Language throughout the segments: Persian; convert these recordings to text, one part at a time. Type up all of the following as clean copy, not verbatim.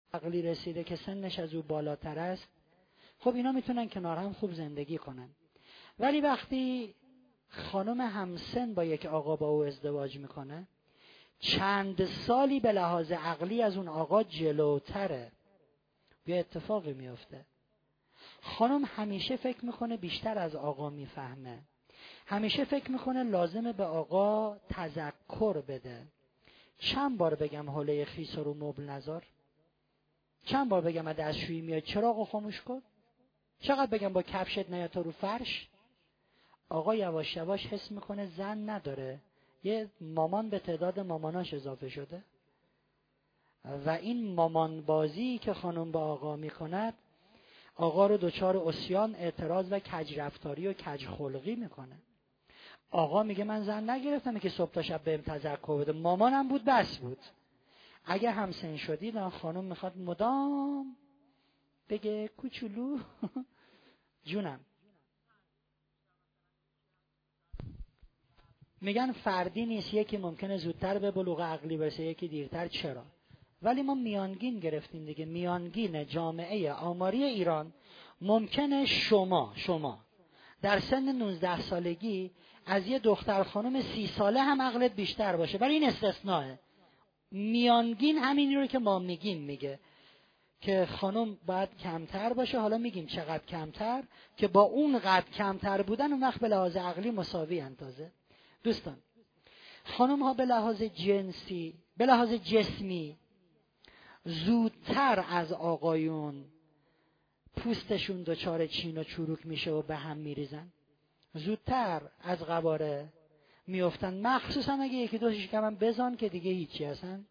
عقلی رسیده که سنش از او بالاتر است، خب اینا میتونن کنار هم خوب زندگی کنن. ولی وقتی خانم همسن با یک آقا با او ازدواج میکنه، چند سالی به لحاظ عقلی از اون آقا جلوتره، یه اتفاقی میفته. خانم همیشه فکر میکنه بیشتر از آقا میفهمه، همیشه فکر میکنه لازمه به آقا تذکر بده. چند بار بگم حوله خیس رو مبل نذار؟ چند بار بگم از دستشویی میاد چراغو خاموش کن؟ چقدر بگم با کفشت نیا تو رو فرش؟ آقا یواش یواش حس میکنه زن نداره، یه مامان به تعداد ماماناش اضافه شده و این مامان بازی که خانم با آقا میکند آقا رو دچار عصیان، اعتراض و کج رفتاری و کج خلقی میکنه. آقا میگه من زن نگرفتم که صبح تا شب بهم تذکر بده، مامانم بود بس بود. اگه همسن شدید خانم میخواد مدام بگه کوچولو جونم. میگن فردی نیست، یکی ممکنه زودتر به بلوغ عقلی برسه یکی دیرتر. چرا؟ ولی ما میانگین گرفتیم دیگه. میانگین جامعه آماری ایران ممکنه شما در سن 19 سالگی از یه دختر خانم 30 ساله هم عقلت بیشتر باشه، ولی این استثناءه. میانگین همینی رو که ما میگیم میگه که خانم باید کمتر باشه. حالا میگیم چقدر کمتر که با اون قد کمتر بودن اون وقت به لحاظ عقلی مساوی اندازه. دوستان، خانم ها به لحاظ جنسی، به لحاظ جسمی زودتر از آقایون پوستشون دچار چین و چروک میشه و به هم میریزن، زودتر از قواره میافتن، مخصوصا اگه یکی دو شکمم بزن که دیگه هیچی هستن.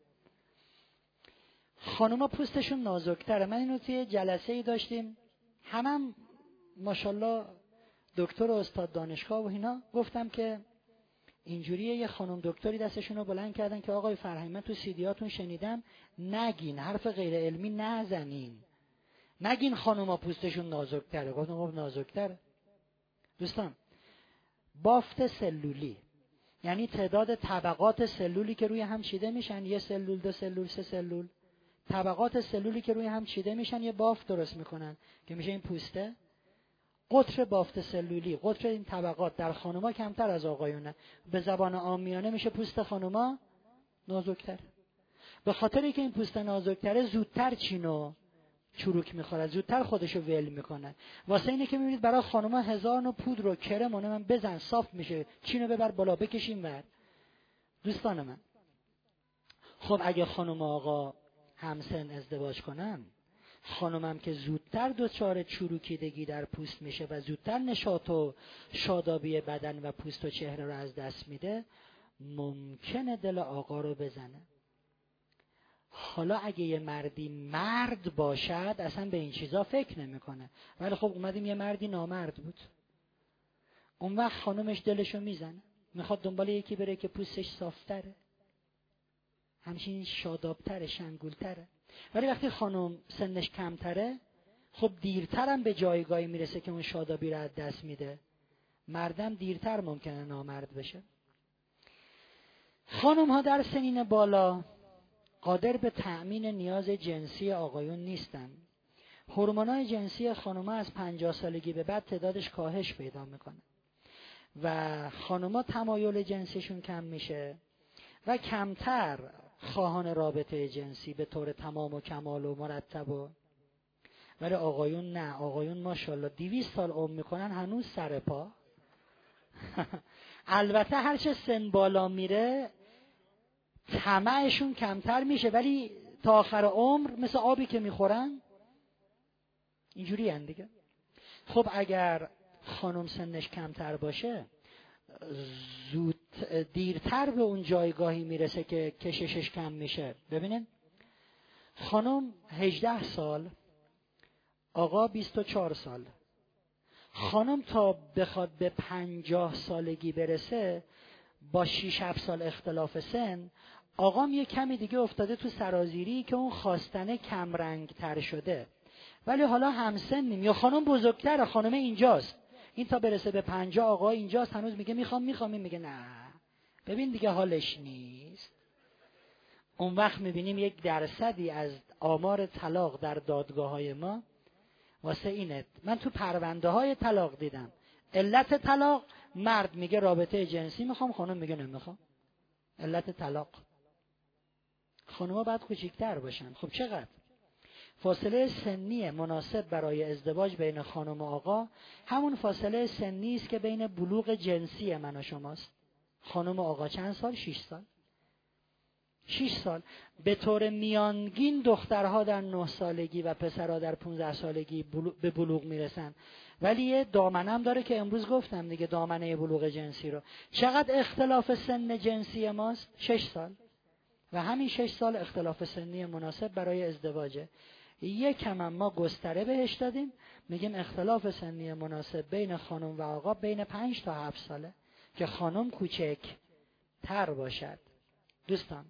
خانوما پوستشون نازکتره. من اینو توی جلسه ای داشتیم، همم ماشاءالله دکتر و استاد دانشگاه و اینا، گفتم که اینجوریه. یه خانم دکتری دستشون رو بلند کردن که آقای فرهنگ من تو سیدیاتون شنیدم نگین، حرف غیر علمی نزنین، نگین خانوما پوستشون نازکتره. گفتم خب نازکتره. دوستان، بافت سلولی یعنی تعداد طبقات سلولی که روی هم چیده میشن، یه سلول، دو سلول، سه سلول، طبقات سلولی که روی هم چیده میشن یه بافت درست میکنن که میشه این پوسته. قطر بافت سلولی، قطر این طبقات در خانوما کمتر از آقایونه. به زبان عامیانه میشه پوست خانوما نازکتر. به خاطری که این پوست نازکتره زودتر چینو چروک میخوره، زودتر خودشو ول میکنه. واسه اینه که میبینید برای خانوما هزار نوع پودر و کرم و من بزن صاف میشه، چینو ببر بالا بکشیم ور. دوستان من، خب اگه خانم آقا همسن ازدواج کنن، خانمم که زودتر دچار چروکیدگی در پوست میشه و زودتر نشاط و شادابی بدن و پوست و چهره رو از دست میده، ممکنه دل آقا رو بزنه. حالا اگه یه مردی مرد باشد اصلا به این چیزا فکر نمیکنه، ولی خب اومدیم یه مردی نامرد بود، اون وقت خانمش دلشو میزنه، میخواد دنبال یکی بره که پوستش صافتره، همچنین شادابتره، شنگولتره. ولی وقتی خانم سنش کمتره، خب دیرترم به جایگاهی میرسه که اون شادابی رو از دست میده. مردم دیرتر ممکنه نامرد بشه. خانم ها در سنین بالا قادر به تأمین نیاز جنسی آقایون نیستن. هورمونای جنسی خانم‌ها از 50 سالگی به بعد تعدادش کاهش پیدا میکنه و خانم‌ها تمایل جنسیشون کم میشه و کمتر خواهان رابطه جنسی به طور تمام و کمال و مرتب. ولی آقایون نه، آقایون ماشاءالله 200 سال عمر میکنن هنوز سر پا. البته هرچه سن بالا میره طمعشون کمتر میشه، ولی تا آخر عمر مثل آبی که میخورن اینجوری هن دیگه. خب اگر خانم سنش کمتر باشه دیرتر به اون جایگاهی میرسه که کششش کم میشه. ببینین خانم 18 سال، آقا 24 سال. خانم تا بخواد به 50 سالگی برسه با 6-7 سال اختلاف سن، آقام یه کمی دیگه افتاده تو سرازیری که اون خواستنه کم رنگ تر شده، ولی حالا همسنیم. یا خانم بزرگتره، خانم اینجاست، این تا برسه به 50 آقا اینجاست، هنوز میگه میخوام این میگه نه ببین دیگه حالش نیست. اون وقت میبینیم یک درصدی از آمار طلاق در دادگاه‌های ما واسه اینه. من تو پرونده های طلاق دیدم علت طلاق مرد میگه رابطه جنسی میخوام، خانم میگه نمیخوام. علت طلاق. خانم‌ها باید کوچیک‌تر باشن. خب چقدر؟ فاصله سنی مناسب برای ازدواج بین خانم و آقا همون فاصله سنی است که بین بلوغ جنسی من و شماست. خانم و آقا چند سال؟ 6 سال. 6 سال. به طور میانگین دخترها در 9 سالگی و پسرها در 15 سالگی به بلوغ میرسن. ولی یه دامنه داره که امروز گفتم دیگه، دامنه بلوغ جنسی رو. چقدر اختلاف سن جنسی ماست؟ 6 سال. و همین 6 سال اختلاف سنی مناسب برای ازدواجه. یکم ما گستره بهش دادیم، میگیم اختلاف سنی مناسب بین خانم و آقا بین 5 تا 7 ساله که خانم کوچک تر باشد. دوستان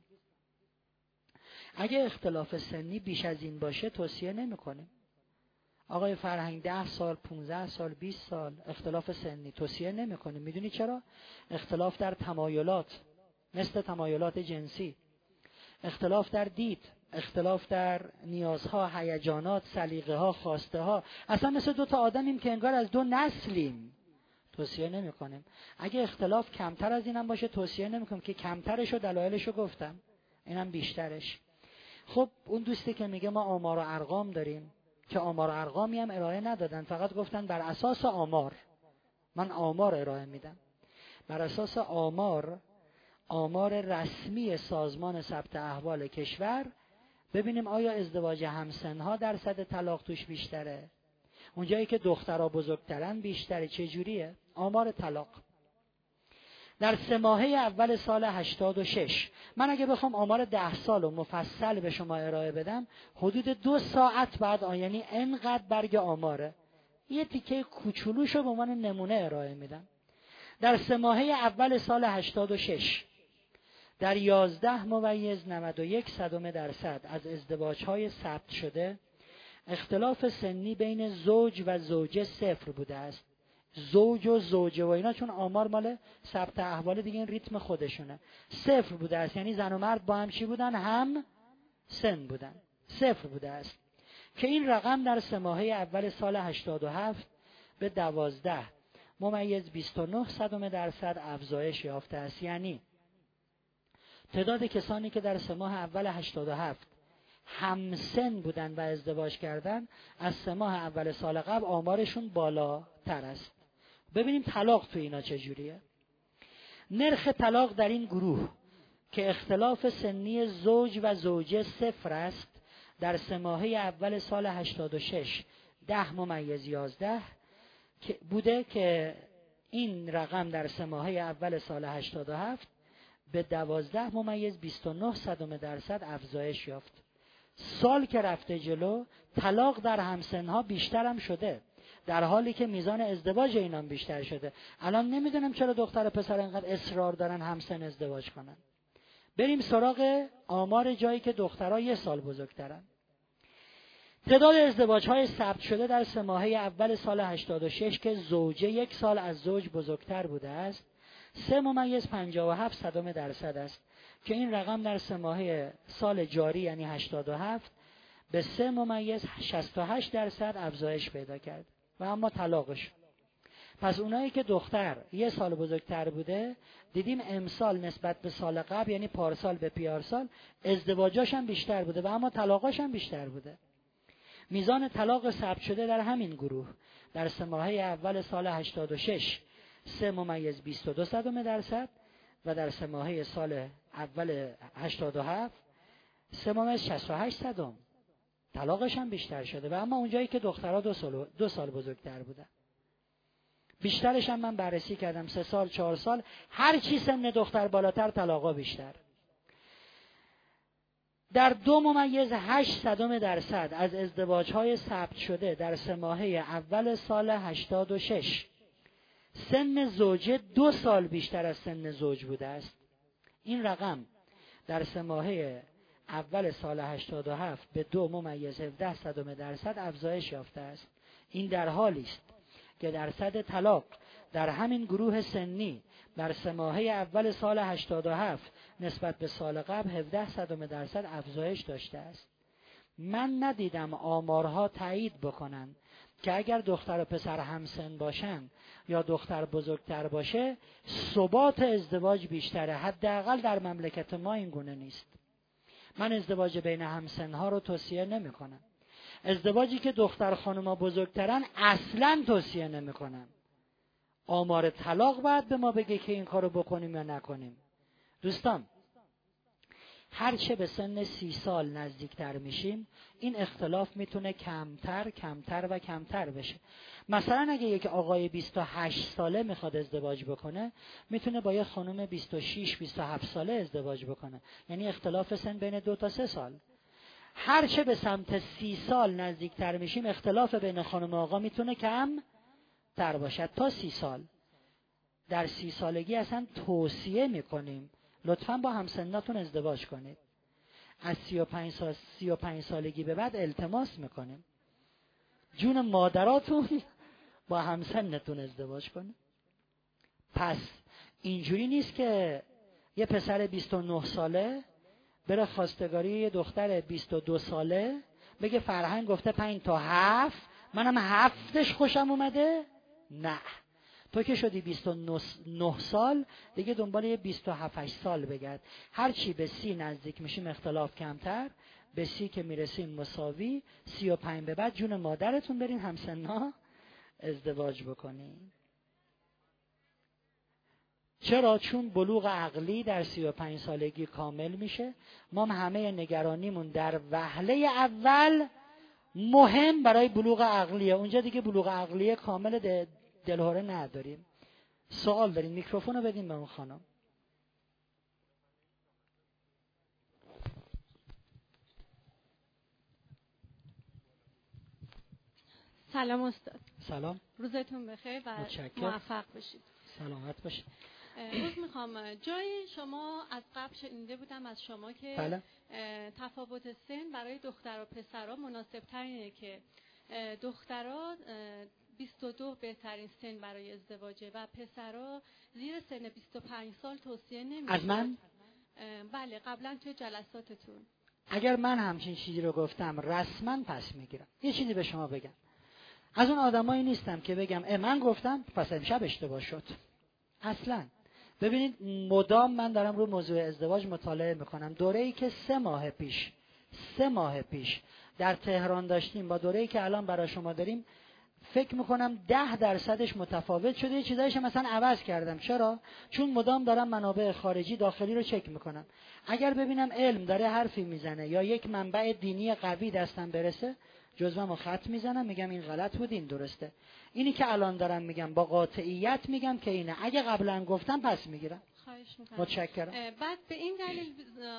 اگه اختلاف سنی بیش از این باشه توصیه نمی کنیم. آقای فرهنگ 10 سال، 15 سال، 20 سال اختلاف سنی توصیه نمی کنیم. میدونی چرا؟ اختلاف در تمایلات، مثل تمایلات جنسی، اختلاف در دید، اختلاف در نیازها، هیجانات، سلیقه‌ها، خواسته‌ها، اصلا مثل 2 تا آدمیم که انگار از 2 نسلیم. توصیه نمی کنیم. اگه اختلاف کمتر از اینم باشه توصیه نمی کنیم، که کمترش و دلایلش رو گفتم، اینم بیشترش. خب اون دوستی که میگه ما آمار و ارقام داریم، که آمار و ارقامی هم ارائه ندادن، فقط گفتن بر اساس آمار. من آمار ارائه میدم. بر اساس آمار رسمی سازمان ثبت احوال کشور ببینیم آیا ازدواج همسنها درصد طلاق توش بیشتره، اونجایی که دخترها بزرگترن بیشتره. چه جوریه آمار طلاق؟ در 3 ماهه اول سال 86 من اگه بخوام آمار 10 سال و مفصل به شما ارائه بدم حدود 2 ساعت بعد یعنی انقدر برگ آماره. یه تیکه کوچولوشو به عنوان نمونه ارائه میدم. در 3 ماهه اول سال 86 در 11.91% از ازدواج‌های ثبت شده اختلاف سنی بین زوج و زوجه 0 بوده است. زوج و زوجه و اینا چون آمار مال ثبت احوال دیگه، این ریتم خودشونه. 0 بوده است، یعنی زن و مرد با هم چی بودن؟ هم سن بودن. 0 بوده است که این رقم در 3 ماهه اول سال 87 به 12.29% افزایش یافته است. یعنی تعداد کسانی که در 3 ماه اول 87 همسن بودن و ازدواج کردن از 3 ماه اول سال قبل آمارشون بالاتر است. ببینیم طلاق تو اینا چجوریه. نرخ طلاق در این گروه که اختلاف سنی زوج و زوجه 0 است در 3 ماهه اول سال 86 10.11 بوده که این رقم در 3 ماهه اول سال 87 به 12.29% افزایش یافت. سال که رفته جلو طلاق در همسنها بیشتر هم شده، در حالی که میزان ازدواج اینا بیشتر شده. الان نمیدونم چرا دختر و پسر اینقدر اصرار دارن همسن ازدواج کنن. بریم سراغ آمار جایی که دخترها 1 سال بزرگترن. تعداد ازدواج‌های ثبت شده در 3 ماهه اول سال 86 که زوجه 1 سال از زوج بزرگتر بوده است 3.57% است که این رقم در 3 ماهه سال جاری یعنی 87 به 3.68% افزایش پیدا کرد. و اما طلاقش، پس اونایی که دختر 1 سال بزرگتر بوده دیدیم امسال نسبت به سال قبل یعنی پارسال به پیارسال ازدواجاش هم بیشتر بوده و اما طلاقاش هم بیشتر بوده. میزان طلاق ثبت شده در همین گروه در 3 ماهه اول سال 86 3.22% و در 3 ماهه سال اول 87 3.68%. طلاقش هم بیشتر شده و اما اونجایی که دخترها 2 سال بزرگتر بودن بیشترش هم من بررسی کردم 3 سال 4 سال، هر چی سن دختر بالاتر طلاقا بیشتر. در 2.8% از ازدواج‌های ثبت شده در 3 ماهه اول سال 86 سن زوجه 2 سال بیشتر از سن زوج بوده است. این رقم در 3 ماهه اول سال 87 به 2.17% افزایش یافته است. این در حالی است که درصد طلاق در همین گروه سنی در 3 ماهه اول سال 87 نسبت به سال قبل 0.17% افزایش داشته است. من ندیدم آمارها تایید بکنن که اگر دختر و پسر همسن باشن یا دختر بزرگتر باشه ثبات ازدواج بیشتره. حداقل در مملکت ما این گونه نیست. من ازدواج بین همسنها رو توصیه نمی کنم. ازدواجی که دختر خانوما بزرگترن اصلاً توصیه نمی کنم. آمار طلاق باید به ما بگه که این کارو بکنیم یا نکنیم. دوستان، هرچه به سن 30 سال نزدیکتر میشیم این اختلاف میتونه کمتر و کمتر بشه. مثلا اگه یک آقای 28 ساله میخواد ازدواج بکنه میتونه با یک خانم 26-27 ساله ازدواج بکنه، یعنی اختلاف سن بین 2 تا 3 سال. هرچه به سمت 30 سال نزدیکتر میشیم اختلاف بین خانم و آقا میتونه کمتر باشد تا 30 سال. در 30 سالگی اصلا توصیه میکنیم لطفاً با همسناتون ازدواج کنید. از 35 سالگی به بعد التماس میکنیم جون مادراتون با همسنتون ازدواج کنید. پس اینجوری نیست که یه پسر 29 ساله بره خواستگاری یه دختر 22 ساله بگه فرهنگ گفته 5 تا 7، منم 7ش خوشم اومده. نه، تو که شدی 29 سال دیگه دنبال یه 27 سال بگرد. هرچی به 30 نزدیک میشیم اختلاف کمتر، به 30 که میرسیم مساوی، 35 به بعد جون مادرتون برین همسنها ازدواج بکنین. چرا؟ چون بلوغ عقلی در 35 سالگی کامل میشه. ما همه نگرانیمون در وهله اول مهم برای بلوغ عقلیه، اونجا دیگه بلوغ عقلیه کامل دلهوره نداریم. سوال دارین؟ میکروفون رو بدین به اون خانم. سلام استاد. سلام. روزتون بخیر و موفق باشید. سلامت باشید. میخوام جای شما از قبل شنیده بودم از شما که بله. تفاوت سن برای دختر و پسرها مناسب ترینه که دخترها 22 بهترین سن برای ازدواجه و پسرها زیر سن 25 سال توصیه نمیشه. از من؟ بله، قبلا توی جلساتتون. اگر من همچین چیزی رو گفتم رسما پس میگیرم. یه چیزی به شما بگم، از اون آدمایی نیستم که بگم من گفتم پس امشب اشتباه شد. اصلا ببینید مدام من دارم رو موضوع ازدواج مطالعه میکنم. دوره‌ای که 3 ماه پیش در تهران داشتیم با دوره‌ای که الان برای شما داریم فکر میکنم 10% متفاوت شده. یه چیزایش مثلا عوض کردم. چرا؟ چون مدام دارم منابع خارجی داخلی رو چک میکنم. اگر ببینم علم داره حرفی میزنه یا یک منبع دینی قوی دستم برسه جزوه‌مو خط میزنم میگم این غلط بود این درسته. اینی که الان دارم میگم با قاطعیت میگم که اینه. اگه قبلا گفتم پس میگیرم. خواهش میکنم. متشکرم. بعد به این دلیل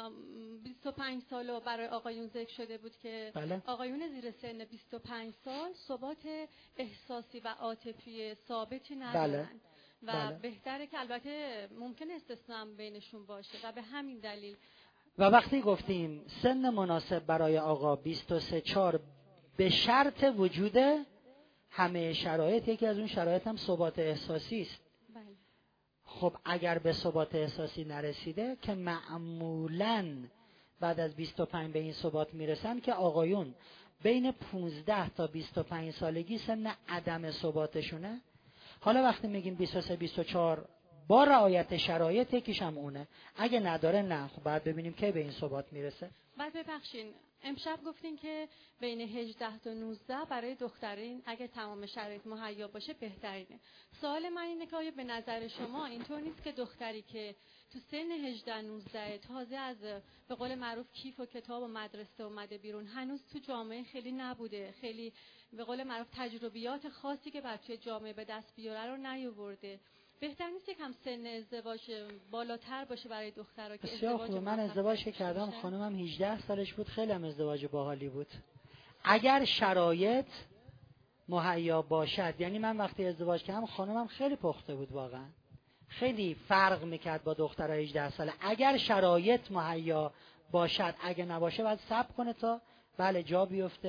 25 سال برای آقایون ذکر شده بود که بله. آقایون زیر سن 25 سال ثبات احساسی و عاطفی ثابتی ندارن. بله. و بله. بهتره که البته ممکن استثنا بینشون باشه و به همین دلیل و وقتی گفتیم سن مناسب برای آقا 23-4 به شرط وجود همه شرایط، یکی از اون شرایط هم ثبات احساسی است. بله. خب اگر به ثبات احساسی نرسیده که معمولاً بعد از 25 به این ثبات میرسن که آقایون بین 15 تا 25 سالگی سن عدم ثباتشونه. حالا وقتی میگیم 23-24 با رعایت شرایط یکیش هم اونه، اگه نداره نه. خب بعد ببینیم که به این ثبات میرسه. بعد ببخشین امشب گفتین که بین 18 تا 19 برای دخترین اگه تمام شرایط مهیا باشه بهترینه. سوال من اینه که آیا به نظر شما اینطور نیست که دختری که تو سن 18-19 تازه از به قول معروف کیف و کتاب و مدرسه اومده بیرون، هنوز تو جامعه خیلی نبوده، خیلی به قول معروف تجربیات خاصی که بچه جامعه به دست بیاره رو نیاورده، بهتر نیست یکم سن ازدواج بالاتر باشه برای دخترها که ازدواج من ازدواج کردم خانمم 18 سالش بود، خیلی هم ازدواج باحالی بود. اگر شرایط مهیا باشد، یعنی من وقتی ازدواج کردم خانمم خیلی پخته بود، واقعا خیلی فرق میکرد با دخترای 18 ساله. اگر شرایط مهیا باشد، اگه نباشه باید صبر کنه تا بله جا بیفته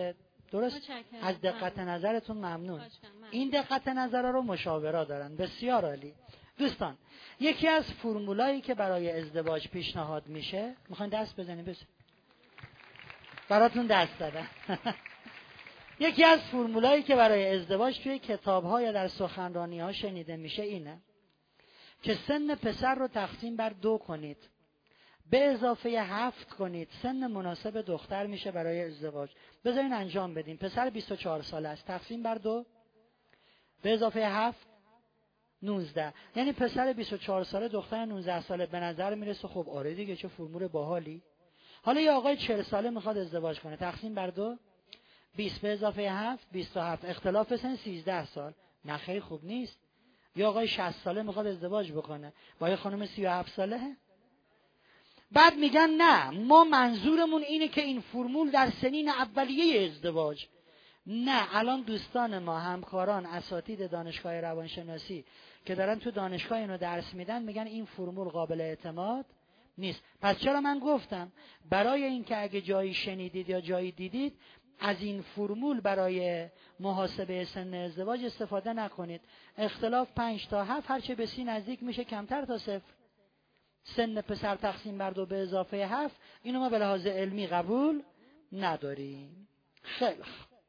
درست؟ از دقت نظرتون ممنون. این دقت نظر رو مشاورا دارن. بسیار عالی. دوستان، یکی از فرمولایی که برای ازدواج پیشنهاد میشه، میخواین دست بزنید؟ بس براتون دست دادن. یکی از فرمولایی که برای ازدواج توی کتاب‌ها یا در سخنرانی‌ها شنیده میشه اینه که سن پسر رو تقسیم بر 2 کنید، به اضافه 7 کنید، سن مناسب دختر میشه برای ازدواج. بذارین انجام بدیم. پسر 24 ساله است، تقسیم بر 2 به اضافه 7 19. یعنی پسر 24 ساله دختر 19 ساله. به نظر میرسه خب آره دیگه، چه فرمول باحالی. حالا یه آقای 40 ساله میخواد ازدواج کنه، تقسیم بر 2 20 به اضافه 7 27. اختلاف سن 13 سال. نه خیلی خوب نیست. یه آقای 60 ساله میخواد ازدواج بکنه با یه خانم 37 ساله. بعد میگن نه، ما منظورمون اینه که این فرمول در سنین اولیه ازدواج. نه، الان دوستان ما، همکاران، اساتید دانشگاه روانشناسی که دارن تو دانشگاه اینو درس میدن، میگن این فرمول قابل اعتماد نیست. پس چرا من گفتم برای اینکه اگه جایی شنیدید یا جایی دیدید از این فرمول برای محاسبه سن ازدواج استفاده نکنید. اختلاف 5 تا 7 هرچه به 30 نزدیک میشه کمتر تا 0. سن پسر تقسیم بر 2 به اضافه 7 اینو ما به لحاظ علمی قبول نداریم. خیلی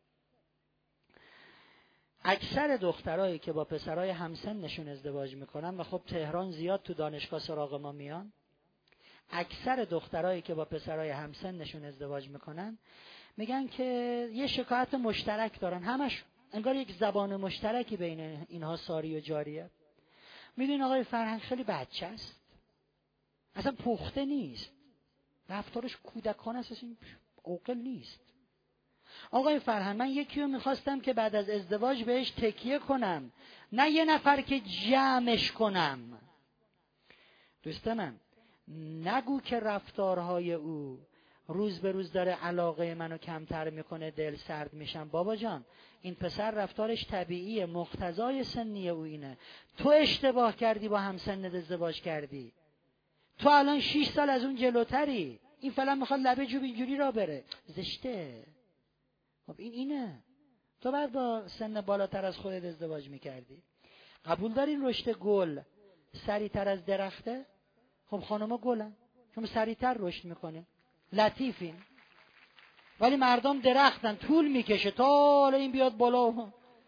اکثر دخترایی که با پسرای همسنشون ازدواج میکنن، و خب تهران زیاد تو دانشگاه سراغ ما میان، اکثر دخترایی که با پسرای همسنشون ازدواج میکنن میگن که یه شکایت مشترک دارن، همش انگار یک زبان مشترکی بین اینها ساری و جاریه. میدونین آقای فرهنگ خیلی بچه است، اصلا پخته نیست، رفتارش کودکانه است، اصلا عاقل نیست. آقای فرهنگ، من یکی رو میخواستم که بعد از ازدواج بهش تکیه کنم، نه یه نفر که جمعش کنم. دوست من، نگو که رفتارهای او روز به روز داره علاقه منو کمتر میکنه، دل سرد میشم. بابا جان، این پسر رفتارش طبیعیه، مقتضای سنی او اینه. تو اشتباه کردی، با همسنت ازدواج کردی، تو الان 6 سال از اون جلوتری، این فعلا میخواد لبه جوب اینجوری را بره، زشته. خب اینه، تو بعد با سن بالاتر از خودت ازدواج میکردی. قبول دارین رشد گل سریعتر از درخته؟ خب خانوما گلن، چون سریعتر رشد میکنه، لطیفین. ولی مردم درختن، طول میکشه تا حالا این بیاد بالا.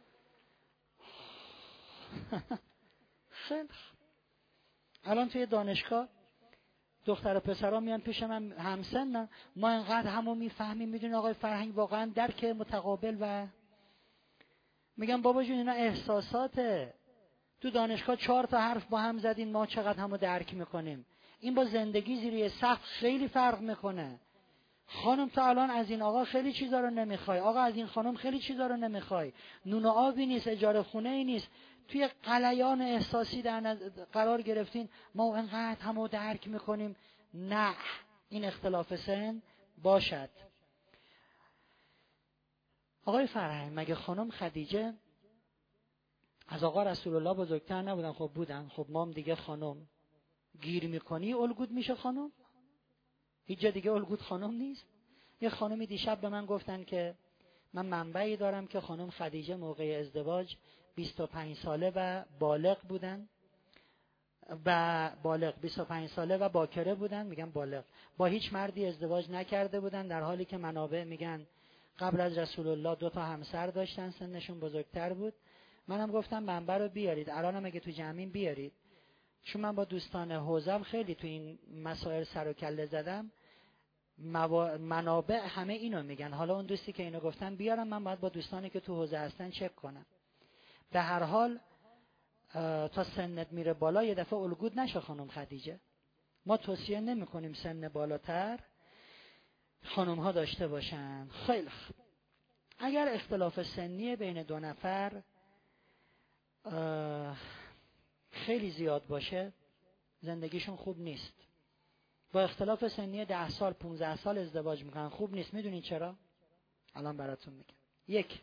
خیلی الان توی دانشگاه دختر و پسرها میان پیش من همسنن، ما انقدر همو میفهمیم. میدونی آقای فرهنگ، واقعا درک متقابل. و میگم بابا جون اینا احساساته. تو دانشگاه 4 تا حرف با هم زدین، ما چقدر همو درک میکنیم. این با زندگی زیر سقف خیلی فرق میکنه. خانم تا الان از این آقا خیلی چیزا رو نمیخوای، آقا از این خانم خیلی چیزا رو نمیخوای، نون و آبی نیست، اجاره خونه ای نیست، توی غلیان احساسی در قرار گرفتین، ما انقدر همو درک میکنیم. نه، این اختلاف سن باشد. آقای فرهنگ، مگه خانم خدیجه از آقا رسول الله بزرگتر نبودن؟ خب بودن. خب ما هم دیگه خانم گیر میکنی الگود میشه خانم، هیچ جا دیگه الگود خانم نیست. یه خانمی دیشب به من گفتن که من منبعی دارم که خانم خدیجه موقع ازدواج 25 ساله و بالغ بودن، و بالغ 25 ساله و باکره بودن. میگم بالغ، با هیچ مردی ازدواج نکرده بودن، در حالی که منابع میگن قبل از رسول الله 2 تا همسر داشتن، سنشون بزرگتر بود. منم گفتم منبع رو بیارید، الانم اگه تو جمعین بیارید، چون من با دوستان حوزم خیلی تو این مسائل سر و کله زدم. منابع همه اینو میگن. حالا اون دوستی که اینو گفتن بیارم، من باید با دوستانی که تو حوزه هستن چک کنم. به هر حال تا سنت میره بالا یه دفعه الگود نشه خانم خدیجه. ما توصیه نمی کنیم سن بالاتر خانم ها داشته باشن. خیلی اگر اختلاف سنی بین 2 نفر خیلی زیاد باشه، زندگیشون خوب نیست. با اختلاف سنی 10 سال 15 سال ازدواج میکنن، خوب نیست. میدونین چرا؟ الان براتون میگم. 1،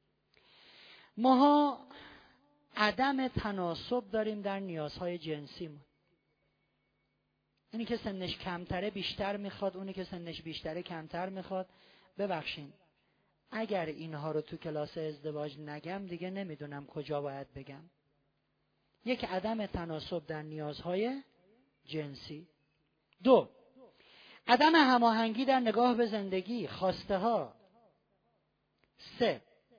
ماها عدم تناسب داریم در نیازهای جنسیمون. اینی که سنش کمتره بیشتر میخواد، اونی که سنش بیشتره کمتر میخواد. ببخشین، اگر اینها رو تو کلاس ازدواج نگم دیگه نمیدونم کجا باید بگم. یک، عدم تناسب در نیازهای جنسی. 2، عدم هماهنگی در نگاه به زندگی، خواسته ها. 3،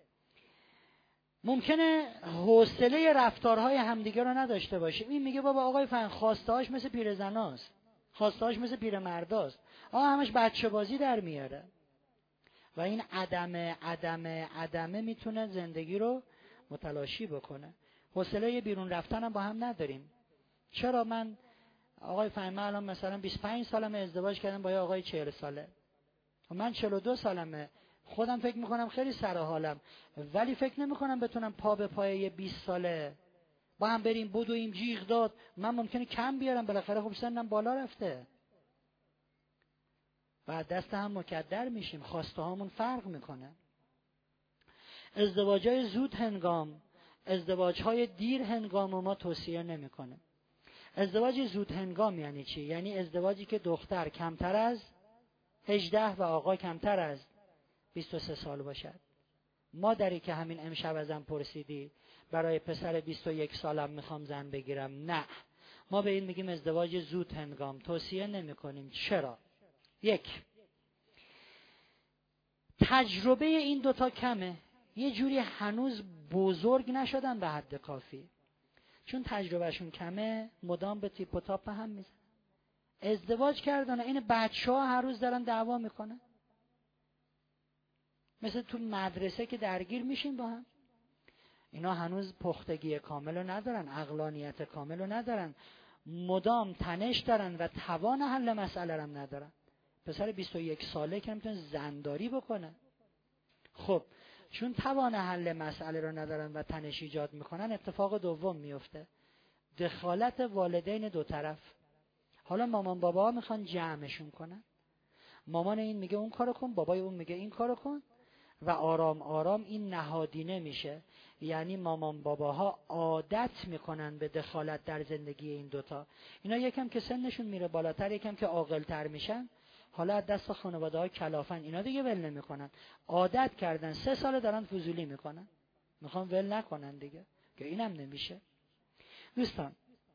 ممکنه حوصله رفتارهای همدیگه رو نداشته باشیم. این میگه بابا آقای فن خواسته هاش مثل پیرزناست، خواسته هاش مثل پیرمرداست، آقا همش بچه بازی در میاره. و این عدمه میتونه زندگی رو متلاشی بکنه. حوصله بیرون رفتن هم با هم نداریم. چرا؟ من آقای فهمی الان مثلا 25 سالمه ازدواج کردم با یه آقای 40 ساله و من 42 سالمه. خودم فکر میکنم خیلی سر حالم، ولی فکر نمیکنم بتونم پا به پای یه 20 ساله با هم بریم بدویم جیغ داد. من ممکنه کم بیارم، بالاخره خب سنم بالا رفته و دست هم مکدر میشیم، خواسته هامون فرق میکنه. ازدواجهای زود هنگام، ازدواجهای دیر هنگام ما توصیه نمیکنه. ازدواج زود هنگام یعنی چی؟ یعنی ازدواجی که دختر کمتر از 18 و آقا کمتر از 23 سال باشد. مادری که همین امشب ازم پرسیدی برای پسر 21 سالم میخوام زن بگیرم، نه، ما به این میگیم ازدواج زود هنگام، توصیه نمی کنیم. چرا؟ 1، تجربه این دوتا کمه، یه جوری هنوز بزرگ نشدن به حد کافی. چون تجربهشون کمه مدام به تیپ و تاپ هم میزن. ازدواج کردن این بچه ها هر روز دارن دعوا میکنن، مثل تو مدرسه که درگیر میشین با هم. اینا هنوز پختگی کامل رو ندارن، عقلانیت کامل رو ندارن، مدام تنش دارن و توان حل مسئله رو هم ندارن. پسر 21 ساله که نمیتونه زنداری بکنه. خب چون توان حل مسئله رو ندارن و تنش ایجاد میکنن، اتفاق دوم میفته، دخالت والدین دو طرف. حالا مامان بابا ها میخوان جمعشون کنن، مامان این میگه اون کارو کن، بابای اون میگه این کارو کن و آرام آرام این نهادینه میشه. یعنی مامان باباها عادت میکنن به دخالت در زندگی این دوتا. اینا یکم که سنشون میره بالاتر، یکم که عاقل‌تر میشن، حالا از دست خانواده ها کلافن، اینا دیگه ول نمیکنن. عادت کردن 3 سال دارن فضولی میکنن، میخوان ول نکنن دیگه، که اینم نمیشه. دوستان،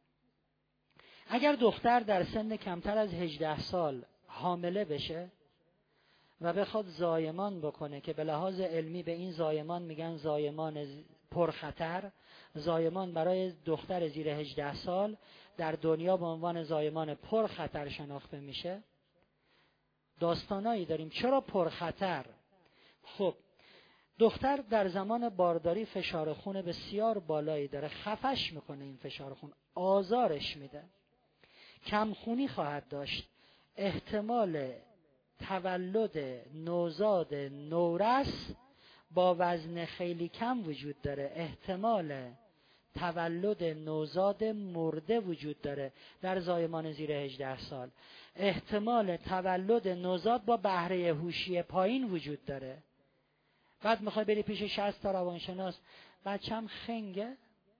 اگر دختر در سن کمتر از 18 سال حامله بشه و بخواد زایمان بکنه، که به لحاظ علمی به این زایمان میگن زایمان پرخطر، زایمان برای دختر زیر 18 سال در دنیا به عنوان زایمان پرخطر شناخته میشه. داستانایی داریم. چرا پرخطر؟ خب دختر در زمان بارداری فشار خون بسیار بالایی داره، خفش میکنه، این فشار خون آزارش میده، کمخونی خواهد داشت، احتمال تولد نوزاد نورس با وزن خیلی کم وجود داره، احتمال تولد نوزاد مرده وجود داره در زایمان زیر 18 سال، احتمال تولد نوزاد با بهره هوشی پایین وجود داره. بعد میخوای بری پیش 60 تا روانشناس، بچم خنگه.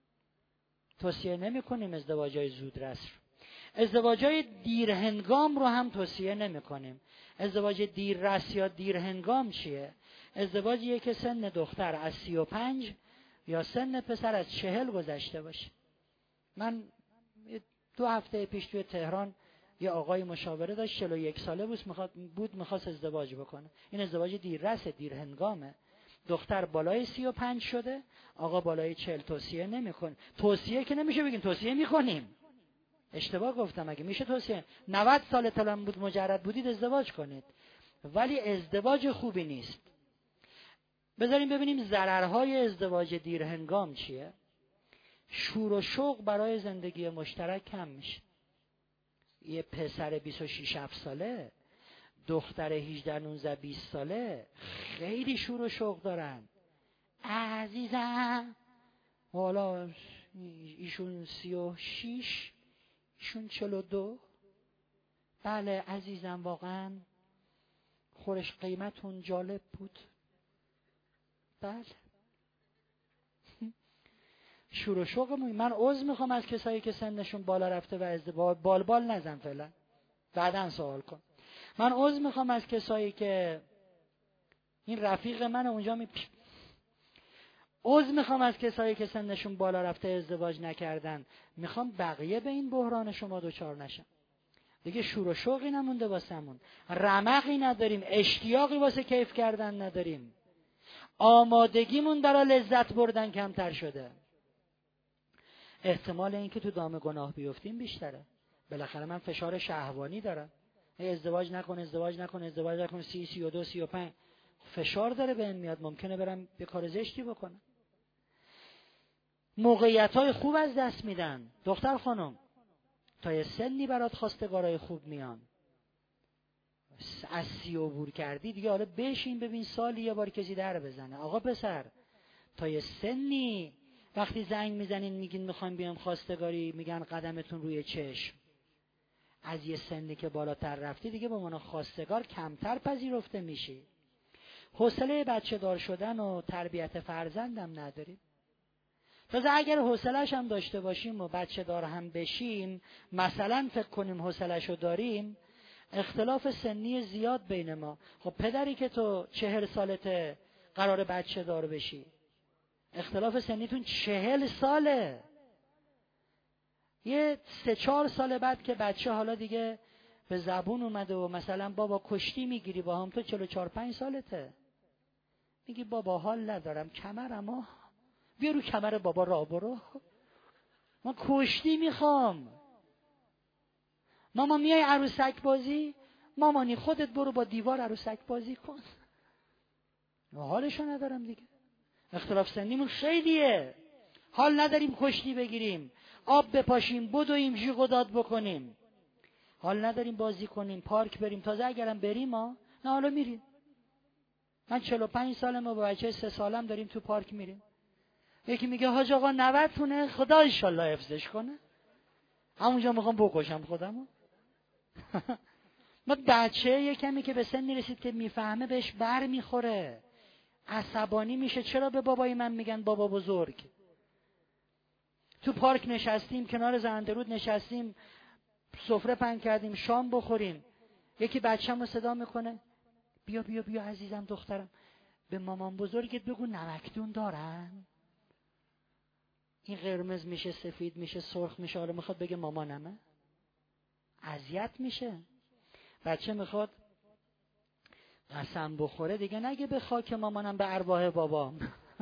توصیه نمی کنیم ازدواجای زودرس رو. ازدواجای دیرهنگام رو هم توصیه نمی کنیم. ازدواج دیررس یا دیرهنگام چیه؟ ازدواجیه که سن دختر از 35 یا سن پسر از 40 گذشته باشه. من 2 هفته پیش توی تهران یه آقای مشاوره داشت، 41 ساله بود، میخواست ازدواج بکنه. این ازدواج دیررس، دیرهنگامه. دختر بالای 35 شده، آقا بالای 40. توصیه نمی‌کنیم. توصیه که نمیشه بگیم، توصیه می‌کنیم. اشتباه گفتم. اگه میشه توصیه 90 سالتون بود مجرد بودید ازدواج کنید، ولی ازدواج خوبی نیست. بذاریم ببینیم ضررهای ازدواج دیرهنگام چیه. شور و شوق برای زندگی مشترک کم میشه. یه پسر 26 ساله، دختر 18 19 20 ساله خیلی شور و شوق دارن. عزیزم حالا ایشون 36، ایشون 42. بله عزیزم واقعا خورش قیمتون جالب بود. بله شور و شوق. من عذر میخوام از کسایی که سنشون بالا رفته و ازدواج بال نزن فعلا، بعداً سوال کن. من عذر میخوام از کسایی که این رفیق من اونجا عذر میخوام از کسایی که سنشون بالا رفته ازدواج نکردن، میخوام بقیه به این بحران شما دوچار نشن. دیگه شور و شوقی نمونده واسمون، رمقی نداریم، اشتیاقی واسه کیف کردن نداریم، آمادگیمون برای لذت بردن کمتر شده. احتمال اینکه تو دام گناه بیفتیم بیشتره. بالاخره من فشار شهوانی دارم، ازدواج نکن 30 32 35 فشار داره بهم میاد، ممکنه برم یه کار زشتی بکنم. موقعیت‌های خوب از دست میدن. دختر خانم تا یه سنی برات خواستگارای خوب میان، از 30 عبور کردی دیگه، حالا بشین ببین سالی یه بار کسی در بزنه. آقا پسر تا یه سنی وقتی زنگ میزنین میگین میخوایم بیام خواستگاری، میگن قدمتون روی چشم. از یه سنی که بالاتر رفتی دیگه به عنوان خواستگار کمتر پذیرفته میشی. حوصله بچه دار شدن و تربیت فرزندم نداریم. تازه اگر حوصله‌اش هم داشته باشیم و بچه دار هم بشیم، مثلا فکر کنیم حوصله‌شو داریم، اختلاف سنی زیاد بین ما. خب پدری که تو 40 سالته قرار بچه دار بشی، اختلاف سنیتون 40 ساله. یه 3-4 سال بعد که بچه حالا دیگه به زبون اومده و مثلا بابا کشتی میگیری با هم، تو 44-45 سالته، میگی بابا حال ندارم کمرمو بیا رو کمر بابا راه برو، من کشتی میخوام. ماما میای عروسک بازی؟ مامانی خودت برو با دیوار عروسک بازی کن. حالشو ندارم دیگه. اختلاف سنیمون خیلیه، حال نداریم کشتی بگیریم، آب بپاشیم، بدویم، جیغ و داد بکنیم، حال نداریم بازی کنیم، پارک بریم. تازه اگرم بریم نه حالا میریم. من 45 سالمه با بچه 3 سالم داریم تو پارک میریم. یکی میگه حاج آقا 90 تونه، خدا انشالله حفظش کنه. همونجا میخوام بکشم خودمو. ما بچه یه کمی که به سن رسید که میفهمه بهش بر میخوره، عصبانی میشه. چرا به بابای من میگن بابا بزرگ؟ تو پارک نشستیم، کنار زندرود نشستیم، سفره پهن کردیم، شام بخوریم، یکی بچه‌مو صدا میکنه بیا بیا بیا عزیزم دخترم، به مامان بزرگت بگو نمکدون دارن. این قرمز میشه، سفید میشه، سرخ میشه، حالا میخواد بگه مامانمه، اذیت میشه. بچه میخواد قسم بخوره دیگه، نگه به خاک مامانم به ارواح بابام.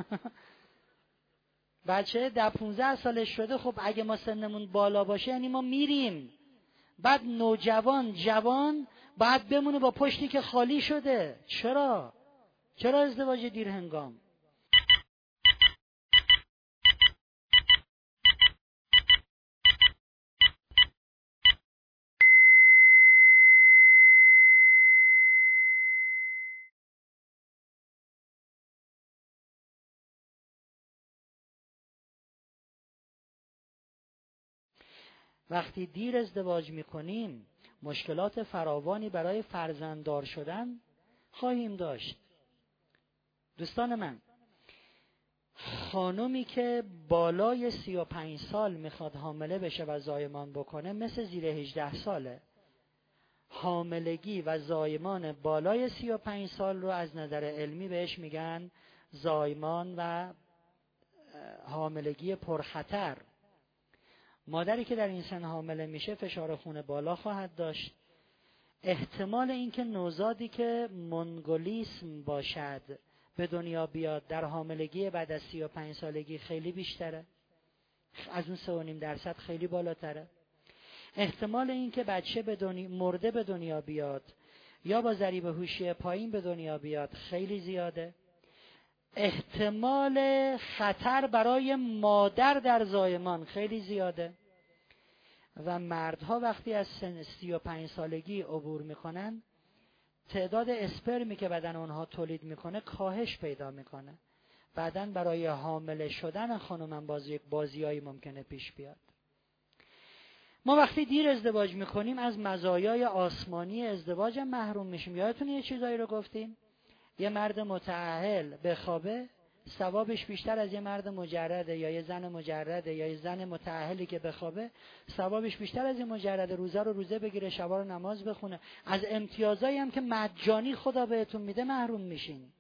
بچه 10-15 سالش شده، خب اگه ما سنمون بالا باشه یعنی ما میریم. بعد نوجوان جوان بعد بمونه با پشتی که خالی شده. چرا ازدواج دیر هنگام؟ وقتی دیر ازدواج میکنیم مشکلات فراوانی برای فرزنددار شدن خواهیم داشت. دوستان من، خانومی که بالای 35 سال میخواد حامله بشه و زایمان بکنه مثل زیر 18 ساله. حاملگی و زایمان بالای 35 سال رو از نظر علمی بهش میگن زایمان و حاملگی پرخطر. مادری که در این سن حامله میشه فشار خون بالا خواهد داشت. احتمال اینکه نوزادی که منگولیسم باشد به دنیا بیاد در حاملگی بعد از 35 سالگی خیلی بیشتره، از اون 3.5% خیلی بالاتره. احتمال اینکه بچه مرده به دنیا بیاد یا با ضریب هوشی پایین به دنیا بیاد خیلی زیاده. احتمال خطر برای مادر در زایمان خیلی زیاده و مردها وقتی از سن 35 سالگی عبور میکنن تعداد اسپرمی که بدن اونها تولید میکنه کاهش پیدا میکنه. بعداً برای حامله شدن خانومم بازیایی ممکنه پیش بیاد. ما وقتی دیر ازدواج میکنیم از مزایای آسمانی ازدواج هم محروم میشیم. یادتون یه چیزایی رو گفتیم؟ یه مرد متأهل بخوابه ثوابش بیشتر از یه مرد مجرده یا یه زن مجرده یا یه زن متأهلی که بخوابه ثوابش بیشتر از یه مجرده. روزه رو روزه بگیره، شبا رو نماز بخونه. از امتیازایی هم که مجانی خدا بهتون میده محروم میشین.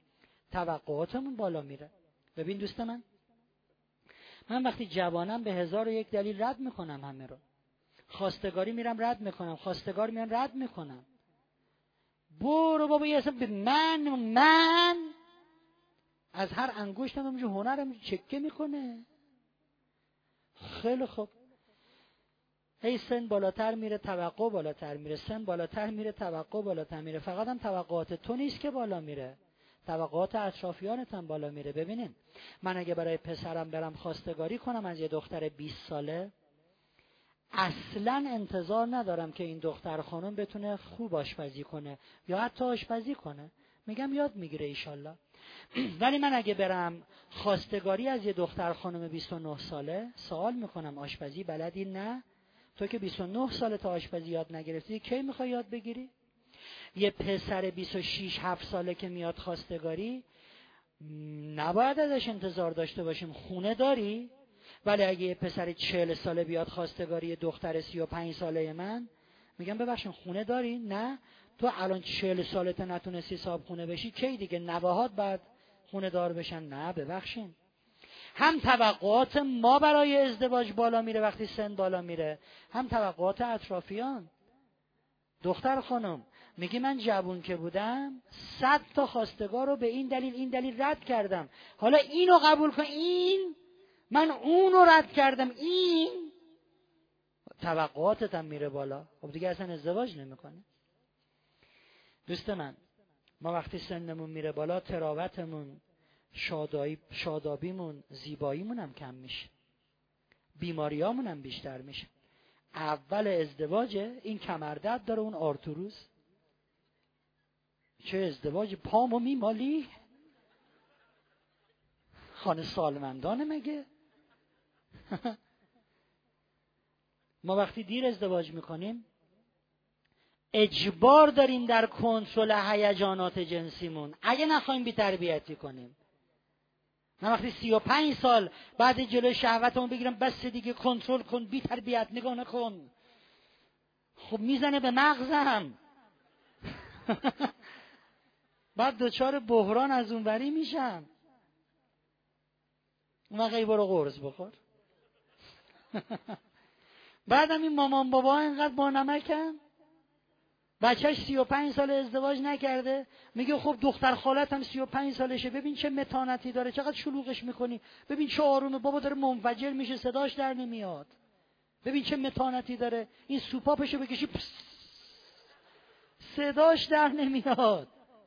توقعاتمون بالا میره. ببین دوست من وقتی جوانم به 1001 دلیل رد میکنم همه رو. خواستگاری میرم رد میکنم، خواستگار میان رد میکنم. برو بابا یه اصلا به من از هر انگشتم همونجور هنرم چکه میکنه. خیلی خوب، هی سن بالاتر میره توقع بالاتر میره، سن بالاتر میره توقع بالاتر میره. فقط هم توقعات تو نیست که بالا میره، توقعات اطرافیانت هم بالا میره. ببینین من اگه برای پسرم برم خواستگاری کنم از یه دختر 20 ساله، اصلا انتظار ندارم که این دختر خانم بتونه خوب آشپزی کنه یا حتی آشپزی کنه. میگم یاد میگیره ایشالله. ولی من اگه برم خواستگاری از یه دختر خانم 29 ساله، سوال میکنم آشپزی بلدی؟ نه. تو که 29 ساله تا آشپزی یاد نگرفتی، کی میخوای یاد بگیری؟ یه پسر 26-7 ساله که میاد خواستگاری، نباید ازش انتظار داشته باشیم خونه داری. ولی اگه یه پسر 40 ساله بیاد خواستگاری دختر 35 ساله من، میگم ببخشید خونه داری؟ نه. تو الان 40 سالته نتونستی صاحب خونه بشی، کی دیگه نوهات بعد خونه دار بشن؟ نه ببخشید. هم توقعات ما برای ازدواج بالا میره وقتی سن بالا میره، هم توقعات اطرافیان. دختر خانم میگی من جوون که بودم 100 تا خواستگار رو به این دلیل رد کردم، حالا اینو قبول کن، این من اونو رد کردم، این توقعاتت هم میره بالا. خب دیگه اصلا ازدواج نمیکنه. دوست من ما وقتی سنمون میره بالا، تراوتمون، شادابیمون، زیباییمون هم کم میشه، بیماریامون هم بیشتر میشه. اول ازدواجه این کمردرد داره، اون آرتروز. چه ازدواج پامو میمالی؟ خانه سالمندانه مگه؟ ما وقتی دیر ازدواج میکنیم اجبار داریم در کنترل هیجانات جنسیمون اگه نخوایم بی تربیتی کنیم. من وقتی 35 سال بعد جلوی شهوتمون بگیرم بس دیگه کنترل کن، بی تربیت نگاه نکن، خب میزنه به مغزم. بعد دوچار بحران از اونوری میشم. اون وقتی برو قرص بخور. بعدم این مامان بابا اینقدر با نمکن، بچهش 35 سال ازدواج نکرده، میگه خب دختر خالت هم 35 سالشه، ببین چه متانتی داره، چقدر شلوغش میکنی، ببین چه آرومه، بابا داره منفجر میشه صداش در نمیاد، ببین چه متانتی داره، این سوپاپشو بکشی صداش در نمیاد.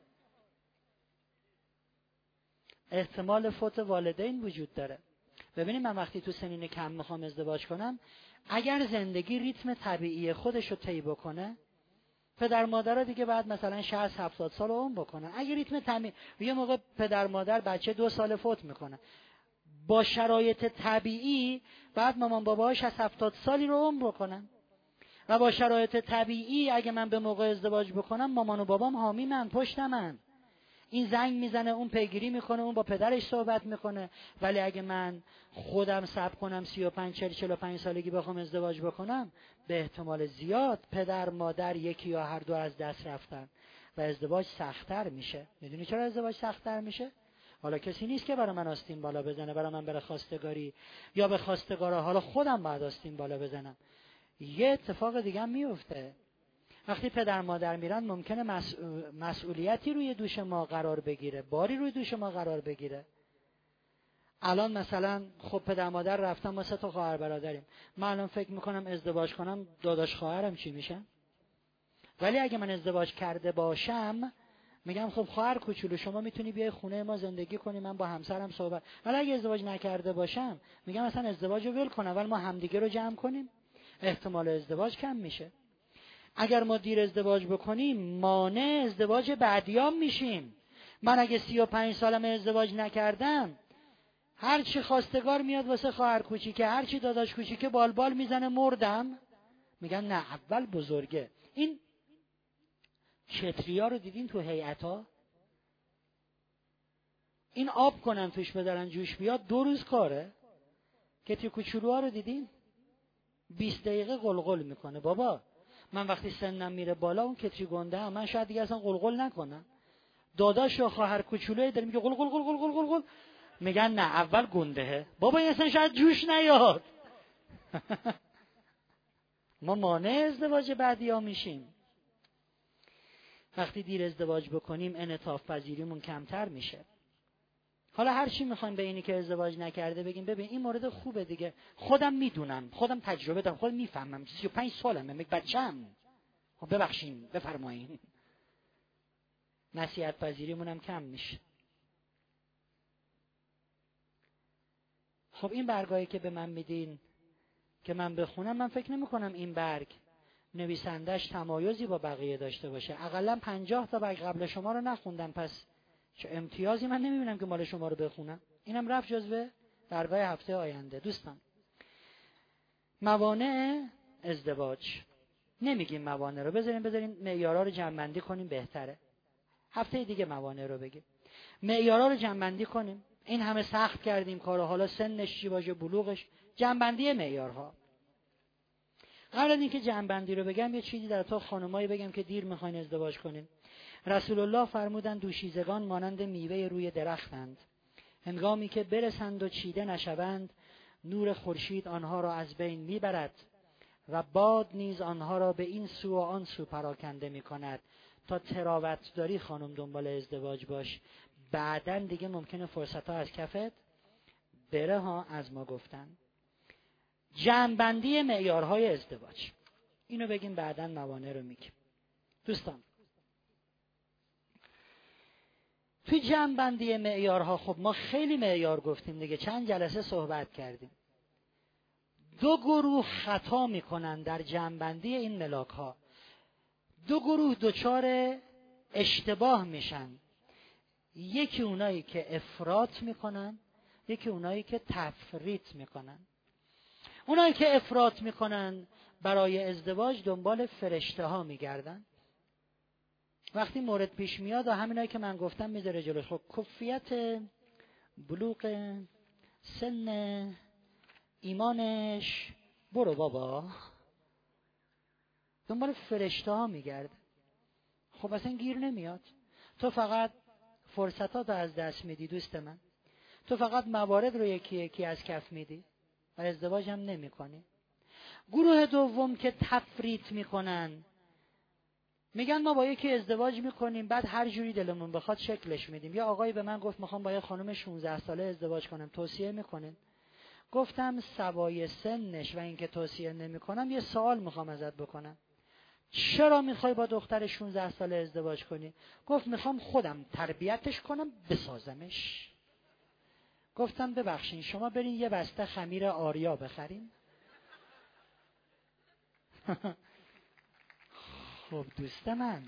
احتمال فوت والدین وجود داره. ببینید من وقتی تو سنین کم میخوام ازدواج کنم، اگر زندگی ریتم طبیعی خودش رو طی بکنه، پدر مادرها دیگه بعد مثلا 60-70 سال عمر بکنن. اگه ریتم طبیعی، یه موقع پدر مادر بچه 2 سال فوت میکنه، با شرایط طبیعی بعد مامان باباها 60-70 سالی رو عمر بکنن. و با شرایط طبیعی اگه من به موقع ازدواج بکنم، مامان و بابام حامی من، پشت من، این زنگ میزنه، اون پیگیری میکنه، اون با پدرش صحبت میکنه. ولی اگه من خودم صبر کنم 35-40-45 سالگی بخوام ازدواج بکنم، به احتمال زیاد پدر مادر یکی یا هر دو از دست رفتن و ازدواج سخت‌تر میشه. میدونی چرا ازدواج سخت‌تر میشه؟ حالا کسی نیست که برای من آستین بالا بزنه، برای من بره خواستگاری یا به خواستگارا، حالا خودم باید آستین بالا بزنم. یه اتفاق دیگه هم میفته. وقتی پدر مادر میرن ممکنه مسئولیتی روی دوش ما قرار بگیره، باری روی دوش ما قرار بگیره. الان مثلا خب پدر مادر رفتن، ما 3 تا خواهر برادریم، من الان فکر میکنم ازدواج کنم داداش خواهرم چی میشن؟ ولی اگه من ازدواج کرده باشم میگم خب خواهر کوچولو شما میتونی بیای خونه ما زندگی کنی، من با همسرم صحبت. ولی اگه ازدواج نکرده باشم میگم مثلا ازدواج رو ول کن، اول ما همدیگه رو جمع کنیم، احتمال ازدواج کم میشه. اگر ما دیر ازدواج بکنیم مانع ازدواج بعدیام میشیم. من اگه 35 سالم ازدواج نکردم، هر چی خواستگار میاد واسه خواهر کوچیکه، هر چی داداش کوچیکه بال میزنه، مردم. میگن نه اول بزرگه. این چتریا رو دیدین تو هیئت‌ها؟ این آب کنن توش بدارن جوش بیاد 2 روز کاره. کتری کوچولوها رو دیدین؟ 20 دقیقه قلقل میکنه. بابا من وقتی سنم میره بالا اون کتری گنده هم من شاید دیگه اصلا قلقل نکنم. داداش و خواهر کوچولوی داره میگه قل قل قل قل قل قل قل، میگن نه اول گندهه بابا، این اصلا شاید جوش نیاد. ما مانع ازدواج بعدیا میشیم. وقتی دیر ازدواج بکنیم انعطاف پذیریمون کمتر میشه. حالا هر چی میخوایم به اینی که ازدواج نکرده بگیم ببین این مورد خوبه دیگه، خودم میدونم، خودم تجربه دارم، خودم میفهمم، 35 سالمه، بچه‌ام، خب ببخشین بفرمایین. نصیحت پذیریمون هم کم میشه. خب این برگایی که به من میدین که من بخونم، من فکر نمی کنم این برگ نویسندش تمایزی با بقیه داشته باشه. اقلا 50 تا برگ قبل شما رو نخوندم، پس چه امتیازی من نمیبینم که مال شما رو بخونم. اینم رفت جزوه دربای هفته آینده. دوستان، موانع ازدواج نمیگیم، موانع رو بذارین معیارها رو جمع‌بندی کنیم، بهتره هفته دیگه موانع رو بگیم. معیارها رو جمع‌بندی کنیم، این همه سخت کردیم کارو، حالا سنش چی باشه، بلوغش، جمع‌بندی معیارها. قبل از اینکه جمع‌بندی رو بگم یه چیزی در تو خانمایی بگم که دیر میخواین ازدواج کنین. رسول الله فرمودند دوشیزگان مانند میوه روی درختند، هنگامی که برسند و چیده نشوند نور خورشید آنها را از بین میبرد و باد نیز آنها را به این سو و آن سو پراکنده میکند. تا تراوت داری خانم دنبال ازدواج باش، بعدن دیگه ممکنه فرصت ها از کفت بره ها. از ما گفتن جمع‌بندی معیارهای ازدواج، اینو بگیم بعدن موانع رو میگیم. دوستان توی جمع‌بندی معیارها، خب ما خیلی معیار گفتیم دیگه، چند جلسه صحبت کردیم. دو گروه خطا میکنن در جمع‌بندی این ملاک ها، دو گروه دچار اشتباه میشن، یکی اونایی که افراط میکنن، یکی اونایی که تفریط میکنن. اونایی که افراط میکنن برای ازدواج دنبال فرشته ها میگردن، وقتی مورد پیش میاد و همینایی که من گفتم میذاره جلوش، خب کفیت، بلوغ، سن، ایمانش، برو بابا دنبال فرشته ها میگرد. خب اصلا گیر نمیاد. تو فقط فرصتات از دست میدی دوست من، تو فقط موارد رو یکی یکی از کف میدی و ازدواج هم نمی کنی. گروه دوم که تفریط میکنن، میگن ما با یکی ازدواج میکنیم بعد هر جوری دلمون بخواد شکلش میدیم. یا آقایی به من گفت میخوام با یه خانم 16 ساله ازدواج کنم، توصیه میکنین؟ گفتم سوای سنش و اینکه توصیه نمیکنم، یه سوال میخوام ازت بکنم، چرا میخوای با دختر 16 ساله ازدواج کنی؟ گفت میخوام خودم تربیتش کنم بسازمش. گفتم ببخشین شما برین یه بسته خمیر آریا بخرین. خب دوست من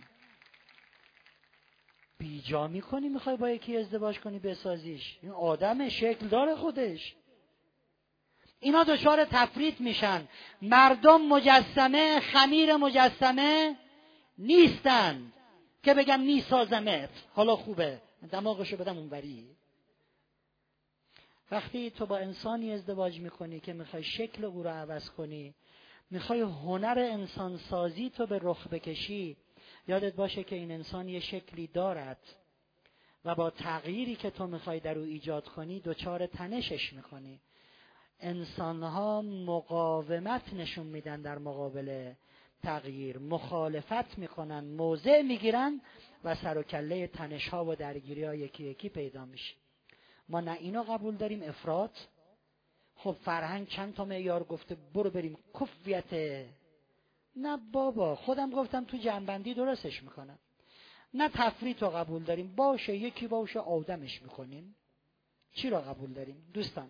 بیجا میکنی میخوای با یکی ازدواج کنی بسازیش؟ این آدم شکل داره خودش. اینا دچار تفریط میشن. مردم مجسمه، خمیر مجسمه نیستن که بگم میسازمت حالا خوبه دماغشو بدم اونوری. وقتی تو با انسانی ازدواج میکنی که میخوای شکل او رو عوض کنی، میخوای هنر انسان سازی تو به رخ بکشی، یادت باشه که این انسان یه شکلی دارد و با تغییری که تو میخوای در او ایجاد کنی دچار تنشش میکنی. انسانها مقاومت نشون میدن در مقابل تغییر، مخالفت میکنن، موضع میگیرن و سر و کله تنشها و درگیری‌ها یکی یکی پیدا میشه. ما نه اینو قبول داریم، افراط. خب فرهنگ چند تا معیار گفته، برو بریم کفیت. نه بابا، خودم گفتم تو جنبندی درستش میکنم. نه تفریط رو قبول داریم، باشه یکی باشه آدمش میکنیم. چی رو قبول داریم دوستان؟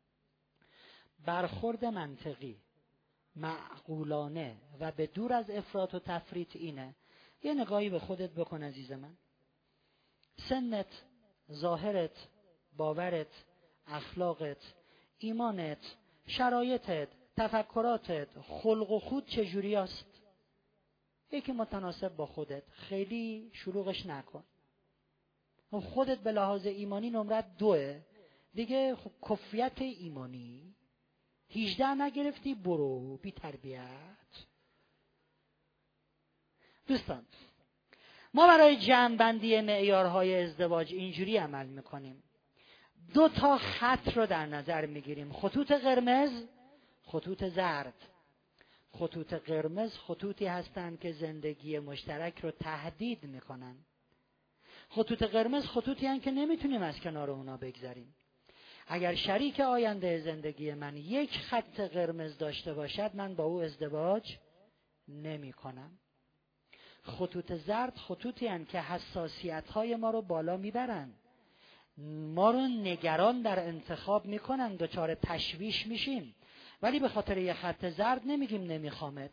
برخورد منطقی، معقولانه و به دور از افراط و تفریط اینه. یه نگاهی به خودت بکن عزیز من. سنت، ظاهرت، باورت، اخلاقت، ایمانت، شرایطت، تفکراتت، خلق و خود چجوری است؟ یکی متناسب با خودت، خیلی شلوغش نکن. خودت به لحاظ ایمانی نمرت 2 دیگه، خب کفیت ایمانی 18 نگرفتی، برو بی تربیت. دوستان ما برای جمع‌بندی معیارهای ازدواج اینجوری عمل میکنیم. 2 تا خط رو در نظر میگیریم: خطوط قرمز، خطوط زرد. خطوط قرمز خطوطی هستند که زندگی مشترک رو تهدید میکنن. خطوط قرمز خطوطی هستند که نمیتونیم از کنار اونا بگذریم. اگر شریک آینده زندگی من یک خط قرمز داشته باشد، من با او ازدواج نمی کنم. خطوط زرد خطوطی هستند که حساسیت‌های ما رو بالا میبرن، ما رو نگران در انتخاب میکنن، دچار تشویش میشیم، ولی به خاطر یه خط زرد نمیگیم نمیخوامت.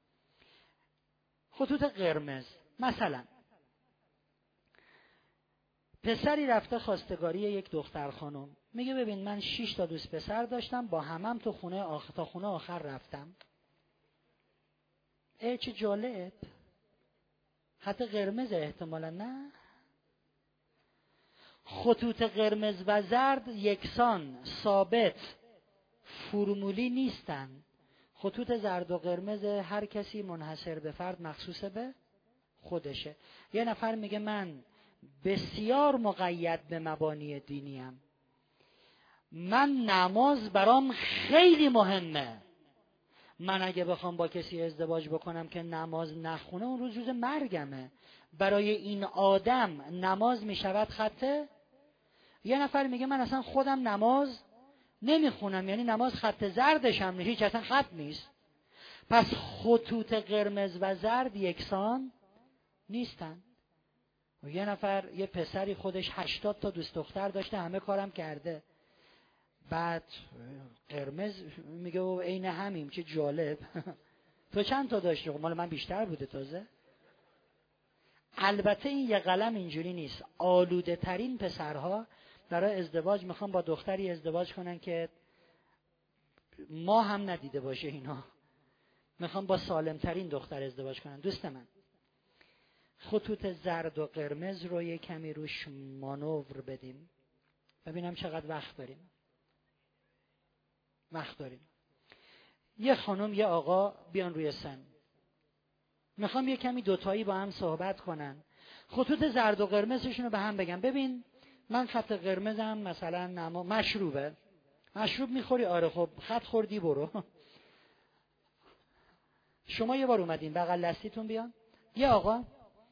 خطوط قرمز، مثلا پسری رفته خواستگاری یک دختر خانم، میگه ببین من 6 تا دوست پسر داشتم، با همم تو خونه آخر رفتم. چه جالب. خط قرمز احتمالا نه. خطوط قرمز و زرد یکسان، ثابت، فرمولی نیستن. خطوط زرد و قرمز هر کسی منحصر به فرد مخصوص به خودشه. یه نفر میگه من بسیار مقید به مبانی دینیم، من نماز برام خیلی مهمه، من اگه بخوام با کسی ازدواج بکنم که نماز نخونه اون روز مرگمه. برای این آدم نماز میشود خطه. یه نفر میگه من اصلا خودم نماز نمیخونم، یعنی نماز خط زردش هم هیچ اصلا خط نیست. پس خطوط قرمز و زرد یکسان نیستن. و یه نفر، یه پسری خودش 80 تا دوست دختر داشته، همه کارم کرده، بعد قرمز میگه و عین همیم، چه جالب. تو چند تا داشتی؟ مال من بیشتر بوده تازه. البته این یه قلم اینجوری نیست. آلوده ترین پسرها برای ازدواج میخوان با دختری ازدواج کنن که ما هم ندیده باشه اینا، میخوان با سالم ترین دختر ازدواج کنن. دوست من، خطوط زرد و قرمز رو یه کمی روش مانور بدیم، ببینم چقدر وقت داریم. یه خانم یه آقا بیان روی سن، میخوام یه کمی دوتایی با هم صحبت کنن. خطوط زرد و قرمزشون رو به هم بگم. ببین من خط قرمزم مثلا مشروبه. مشروب میخوری؟ آره. خب خط خوردی برو. شما یه بار اومدین بغل دستیتون بیان. یه آقا،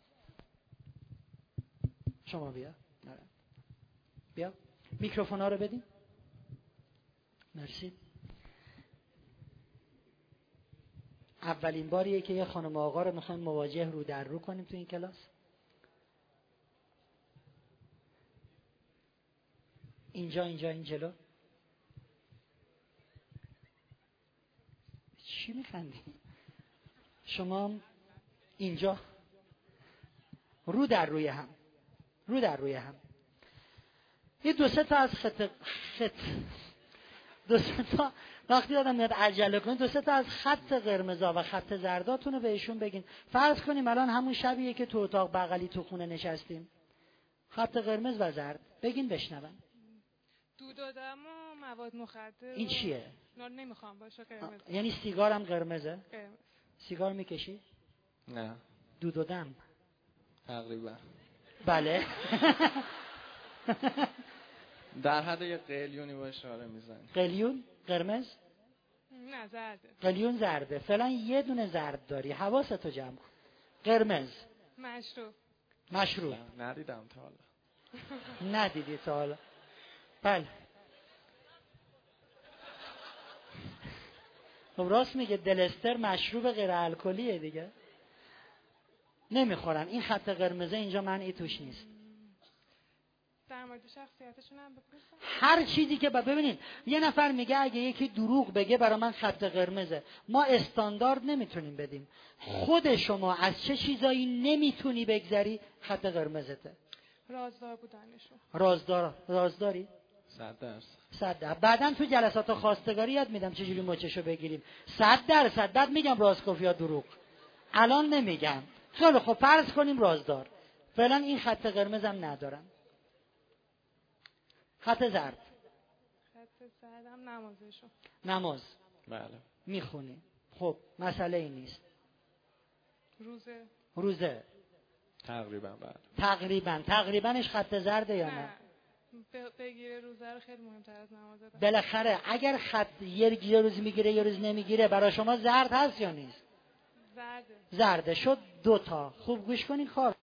شما بیا میکروفون ها رو بدین. مرسی. اولین باریه که یه خانم و آقا رو میخوایم مواجه رو در رو کنیم تو این کلاس. اینجا این جلو. چی میخندی؟ شما اینجا رو در روی هم. یه 2-3 تا از خط 2-3 تا وقتی آدم میاد عجله کنه 2-3 تا از خط قرمزا و خط زرداتون رو بهشون بگین. فرض کنیم الان همون شبیه که تو اتاق بغلی تو خونه نشستیم، خط قرمز و زرد بگین بشنون. دود و دم و مواد مخدر. این چیه؟ نمیخوام باشه قرمز. یعنی سیگارم قرمزه؟ قرمز. سیگار میکشی؟ نه. دود و دم؟ تقریبا. بله. در حد یه قلیونی با اشاره میزنی. قلیون قرمز؟ نه زرده. قلیون زرده. فعلا یه دونه زرد داری، حواستو جمع کن. قرمز مشروب. ندیدم تا حالا. ندیدی تا حالا؟ بله. خب راست میگه، دلستر مشروب غیر الکلیه دیگه، نمیخورن. این خط قرمزه اینجا منعی توش نیست. در مورد شخصیتشون هم بپرسم. هر چیزی که ببینید، یه نفر میگه اگه یکی دروغ بگه برای من خط قرمزه. ما استاندارد نمیتونیم بدیم. خود شما از چه چیزایی نمیتونی بگذری خط قرمزته؟ رازدار بودنشون. رازداری؟ 100%. بعدن تو جلسات خواستگاری یاد میدم چجوری مچشو بگیریم. 100% بعد میگم راست گفت یا دروغ. الان نمیگم. خیلی خب فرض کنیم رازدار. فعلا این خط قرمزم ندارم. خط زرد هم نمازشون. نماز. بله. میخونی. خب مسئله این نیست. روزه. تقریبا بله. تقریباش خط زرده یا نه؟ بگیره روزه رو خیلی مهمتر از نماز. بالاخره اگر خط یه روز میگیره یه روز نمیگیره برای شما زرد هست یا نیست؟ زرده. زرده شد 2 تا. خوب گوش کنید کار